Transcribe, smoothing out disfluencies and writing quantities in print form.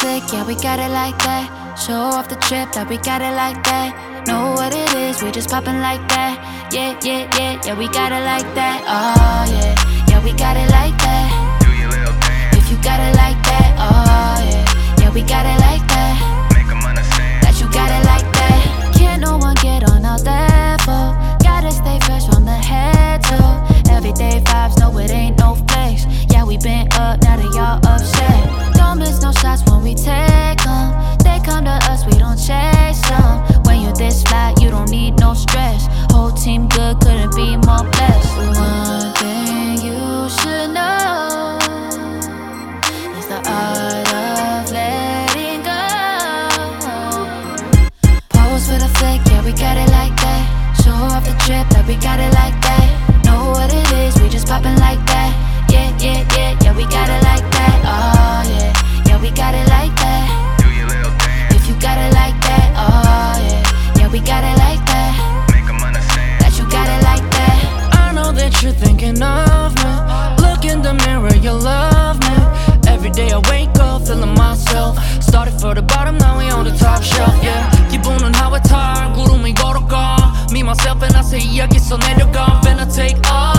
flick, yeah, we got it like that. Show off the trip, that we got it like that. Know what it is, we just poppin' like that. Yeah, yeah, yeah, yeah, we got it like that. Oh yeah, yeah, we got it like that. Do your little thing. If you got it like that, oh yeah, yeah, we got it like that. Make 'em understand that you got it like that. Can't no one get on our level. Gotta stay fresh from the head to everyday vibes, no it ain't no flex. Yeah, we been up, now that y'all upset. Don't miss no shots when we take 'em. They come to us, we don't chase 'em. When you this fly, you don't need no stress. Whole team good, couldn't be more blessed. One thing you should know is the art of letting go. Pose for the flick, yeah, we got it like that. Show off the trip, that we got it like that. Know what it is, we just poppin' like that. Yeah, yeah, yeah, yeah, we got it like that. Oh yeah, yeah, we got it like that. Do your little thing. If you got it like that, oh yeah, yeah, we got it like that. Make 'em understand that you got it like that. I know that you're thinking of me. Look in the mirror, you love me. Every day I wake up feeling myself. Started for the bottom, now we on the top shelf, yeah. 기분은 how it's hard, 구름이 걸어가. Me, myself and I say 여기서 내려가. Finna take off.